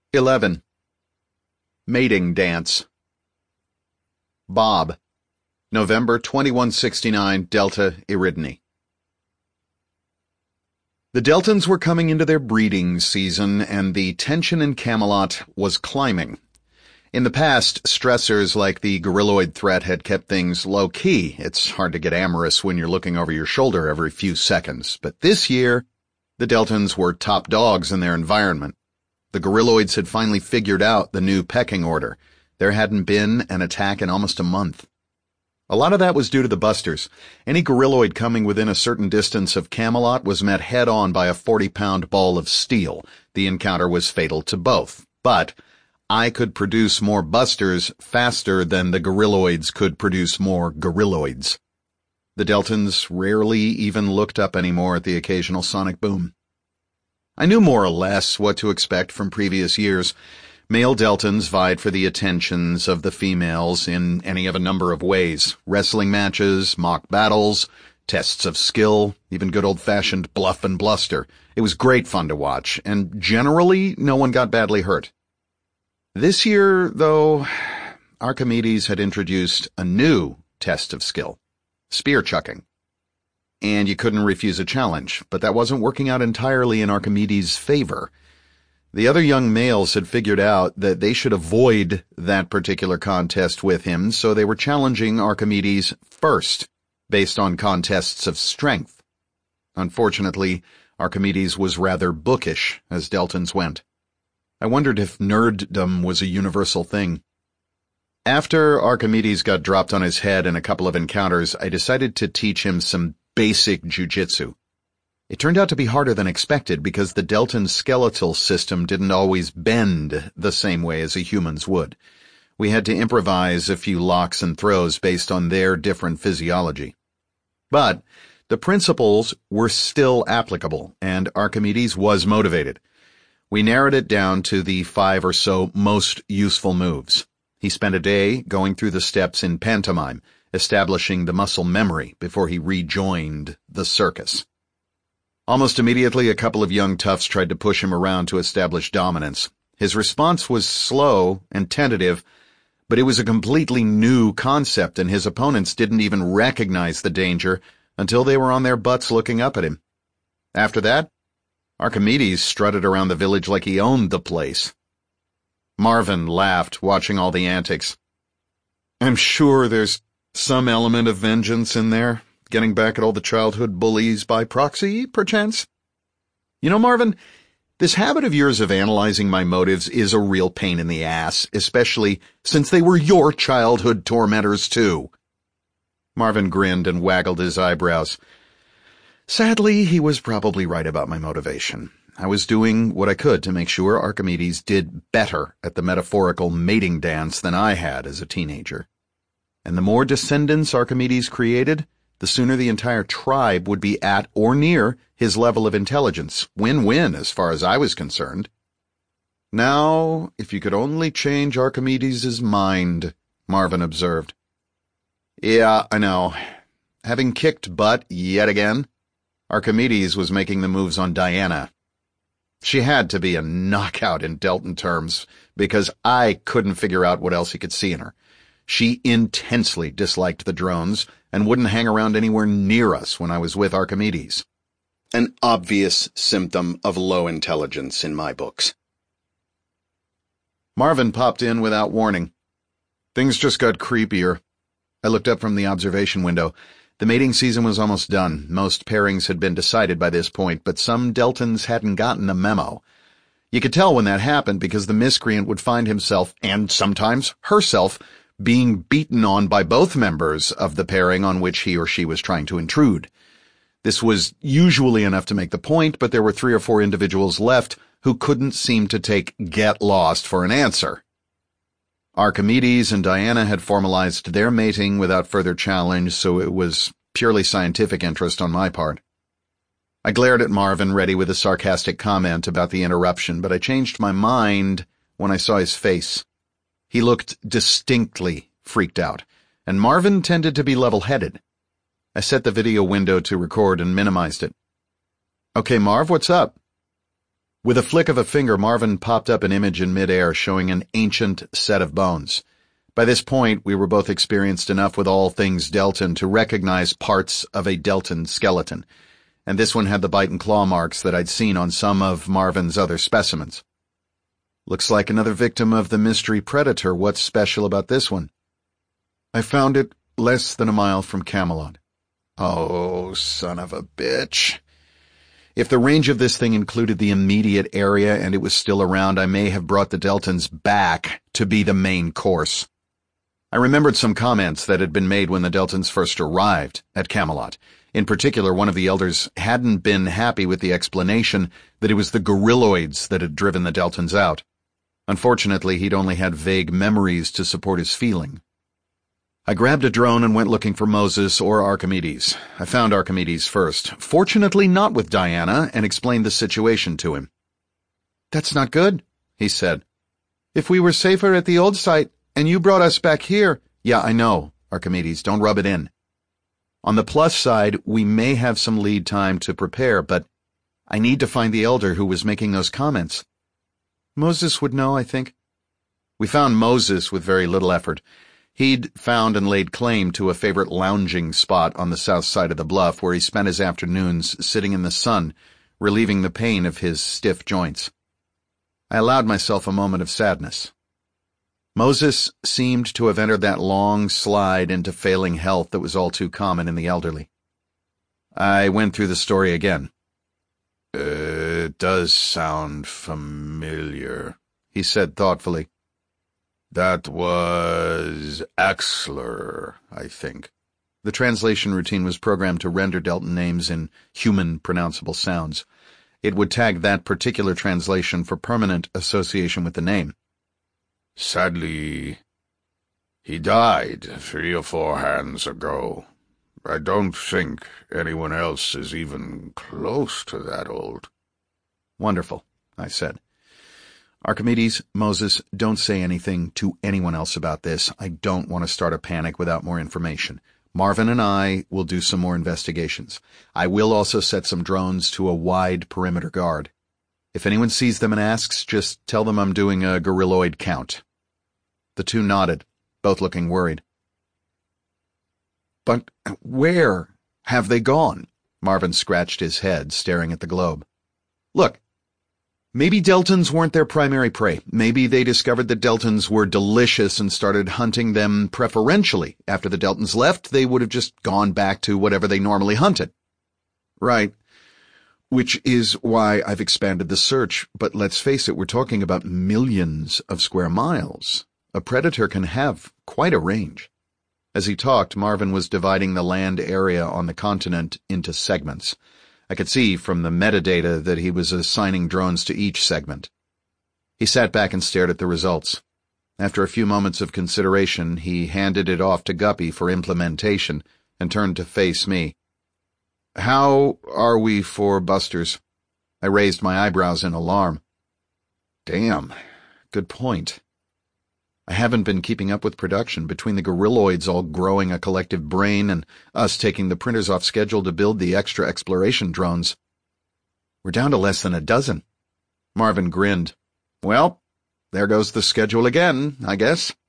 11. Mating Dance. Bob, November 2169, Delta Eridani. The Deltans were coming into their breeding season, and the tension in Camelot was climbing. In the past, stressors like the gorilloid threat had kept things low-key. It's hard to get amorous when you're looking over your shoulder every few seconds. But this year, the Deltans were top dogs in their environment. The gorilloids had finally figured out the new pecking order. There hadn't been an attack in almost a month. A lot of that was due to the busters. Any gorilloid coming within a certain distance of Camelot was met head-on by a 40-pound ball of steel. The encounter was fatal to both. But I could produce more busters faster than the gorilloids could produce more gorilloids. The Deltans rarely even looked up anymore at the occasional sonic boom. I knew more or less what to expect from previous years. Male Deltans vied for the attentions of the females in any of a number of ways. Wrestling matches, mock battles, tests of skill, even good old-fashioned bluff and bluster. It was great fun to watch, and generally no one got badly hurt. This year, though, Archimedes had introduced a new test of skill: spear chucking. And you couldn't refuse a challenge, but that wasn't working out entirely in Archimedes' favor. The other young males had figured out that they should avoid that particular contest with him, so they were challenging Archimedes first, based on contests of strength. Unfortunately, Archimedes was rather bookish as Deltans went. I wondered if nerddom was a universal thing. After Archimedes got dropped on his head in a couple of encounters, I decided to teach him some basic jujitsu. It turned out to be harder than expected because the Deltan skeletal system didn't always bend the same way as a human's would. We had to improvise a few locks and throws based on their different physiology. But the principles were still applicable, and Archimedes was motivated. We narrowed it down to the 5 or so most useful moves. He spent a day going through the steps in pantomime, establishing the muscle memory before he rejoined the circus. Almost immediately, a couple of young toughs tried to push him around to establish dominance. His response was slow and tentative, but it was a completely new concept, and his opponents didn't even recognize the danger until they were on their butts looking up at him. After that, Archimedes strutted around the village like he owned the place. Marvin laughed, watching all the antics. "I'm sure there's some element of vengeance in there, getting back at all the childhood bullies by proxy, perchance. You know, Marvin, this habit of yours of analyzing my motives is a real pain in the ass, especially since they were your childhood tormentors, too." Marvin grinned and waggled his eyebrows. Sadly, he was probably right about my motivation. I was doing what I could to make sure Archimedes did better at the metaphorical mating dance than I had as a teenager. And the more descendants Archimedes created, the sooner the entire tribe would be at or near his level of intelligence. Win-win as far as I was concerned. Now, if you could only change Archimedes' mind, Marvin observed. Yeah, I know. Having kicked butt yet again, Archimedes was making the moves on Diana. She had to be a knockout in Deltan terms, because I couldn't figure out what else he could see in her. She intensely disliked the drones and wouldn't hang around anywhere near us when I was with Archimedes. An obvious symptom of low intelligence in my books. Marvin popped in without warning. Things just got creepier. I looked up from the observation window. The mating season was almost done. Most pairings had been decided by this point, but some Deltans hadn't gotten the memo. You could tell when that happened because the miscreant would find himself, and sometimes herself, being beaten on by both members of the pairing on which he or she was trying to intrude. This was usually enough to make the point, but there were 3 or 4 individuals left who couldn't seem to take "get lost" for an answer. Archimedes and Diana had formalized their mating without further challenge, so it was purely scientific interest on my part. I glared at Marvin, ready with a sarcastic comment about the interruption, but I changed my mind when I saw his face. He looked distinctly freaked out, and Marvin tended to be level-headed. I set the video window to record and minimized it. "Okay, Marv, what's up?" With a flick of a finger, Marvin popped up an image in midair showing an ancient set of bones. By this point, we were both experienced enough with all things Deltan to recognize parts of a Deltan skeleton, and this one had the bite and claw marks that I'd seen on some of Marvin's other specimens. Looks like another victim of the mystery predator. What's special about this one? I found it less than a mile from Camelot. Oh, son of a bitch. If the range of this thing included the immediate area and it was still around, I may have brought the Deltans back to be the main course. I remembered some comments that had been made when the Deltans first arrived at Camelot. In particular, one of the elders hadn't been happy with the explanation that it was the gorilloids that had driven the Deltans out. Unfortunately, he'd only had vague memories to support his feeling. I grabbed a drone and went looking for Moses or Archimedes. I found Archimedes first, fortunately not with Diana, and explained the situation to him. "That's not good," he said. "If we were safer at the old site, and you brought us back here—" "Yeah, I know, Archimedes, don't rub it in. On the plus side, we may have some lead time to prepare, but I need to find the elder who was making those comments. Moses would know, I think." We found Moses with very little effort. He'd found and laid claim to a favorite lounging spot on the south side of the bluff where he spent his afternoons sitting in the sun, relieving the pain of his stiff joints. I allowed myself a moment of sadness. Moses seemed to have entered that long slide into failing health that was all too common in the elderly. I went through the story again. "It does sound familiar," he said thoughtfully. "That was Axler, I think." The translation routine was programmed to render Deltan names in human pronounceable sounds. It would tag that particular translation for permanent association with the name. "Sadly, he died 3 or 4 hands ago. I don't think anyone else is even close to that old." "Wonderful," I said. "Archimedes, Moses, don't say anything to anyone else about this. I don't want to start a panic without more information. Marvin and I will do some more investigations. I will also set some drones to a wide perimeter guard. If anyone sees them and asks, just tell them I'm doing a gorilloid count." The two nodded, both looking worried. "But where have they gone?" Marvin scratched his head, staring at the globe. "Look, maybe Deltans weren't their primary prey. Maybe they discovered that Deltans were delicious and started hunting them preferentially. After the Deltans left, they would have just gone back to whatever they normally hunted." "Right. Which is why I've expanded the search. But let's face it, we're talking about millions of square miles. A predator can have quite a range." As he talked, Marvin was dividing the land area on the continent into segments. I could see from the metadata that he was assigning drones to each segment. He sat back and stared at the results. After a few moments of consideration, he handed it off to Guppy for implementation and turned to face me. "How are we for busters?" I raised my eyebrows in alarm. Damn, good point. I haven't been keeping up with production, between the gorilloids all growing a collective brain and us taking the printers off schedule to build the extra exploration drones. We're down to less than a dozen. Marvin grinned. "Well, there goes the schedule again, I guess."